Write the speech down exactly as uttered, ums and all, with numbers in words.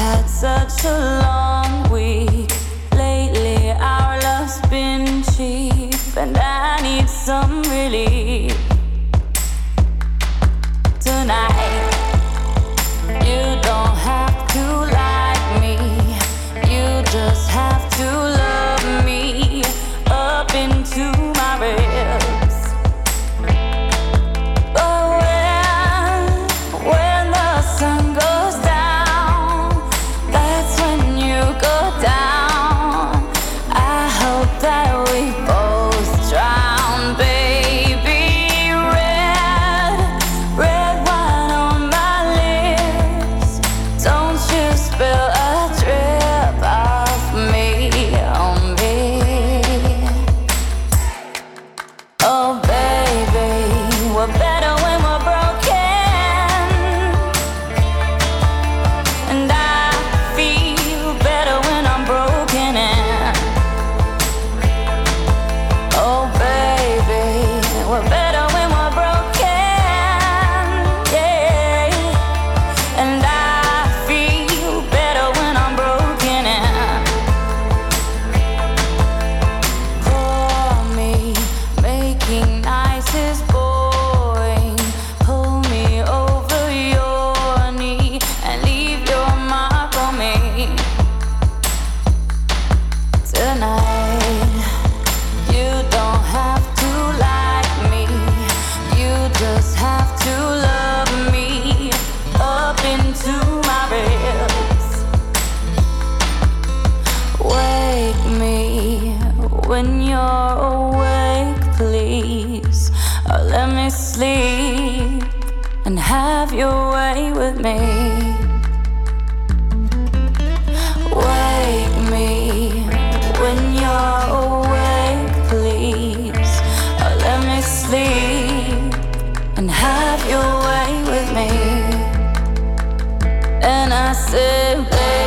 Such a long week. Lately our love's been cheap, and I need some relief. Tonight you don't have to like me, you just have to love me up into my ribs. But when, when the sun goes down, that's when you go down. I hope that we both drown, baby. Red, red wine on my lips. Don't you spill a drip off me, on me. Oh, baby, we're better when we're broken, and I feel better when I'm broken in. Oh, baby, we're better when we're broken, yeah. And I feel better when I'm broken in. For me, making nice is boring. Pull me over your knee and leave your mark on me. Tonight, you don't have to like me, you just have to love me up into my ribs. Wake me when you're awake, please. Or let me sleep and have your way with me. Wake me when you're awake, please. Or let me sleep and have your way with me. And I said, baby,